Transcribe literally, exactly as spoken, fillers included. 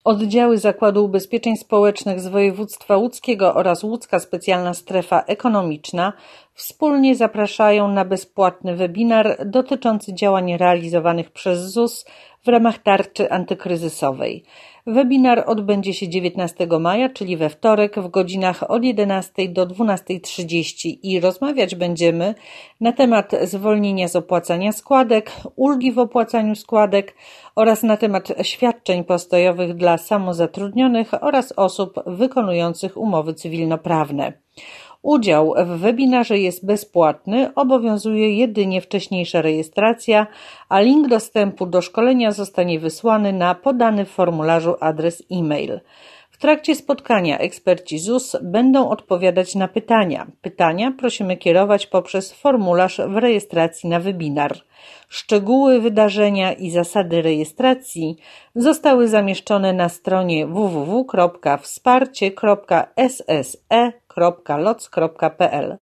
Oddziały Zakładu Ubezpieczeń Społecznych z województwa łódzkiego oraz Łódzka Specjalna Strefa Ekonomiczna wspólnie zapraszają na bezpłatny webinar dotyczący działań realizowanych przez Z U S w ramach tarczy antykryzysowej. Webinar odbędzie się dziewiętnastego maja, czyli we wtorek w godzinach od jedenastej do dwunastej trzydzieści i rozmawiać będziemy na temat zwolnienia z opłacania składek, ulgi w opłacaniu składek oraz na temat świadczeń postojowych dla samozatrudnionych oraz osób wykonujących umowy cywilnoprawne. Udział w webinarze jest bezpłatny, obowiązuje jedynie wcześniejsza rejestracja, a link dostępu do szkolenia zostanie wysłany na podany w formularzu adres e-mail. W trakcie spotkania eksperci Z U S będą odpowiadać na pytania. Pytania prosimy kierować poprzez formularz w rejestracji na webinar. Szczegóły wydarzenia i zasady rejestracji zostały zamieszczone na stronie w w w kropka wsparcie kropka s s e kropka loc kropka p l.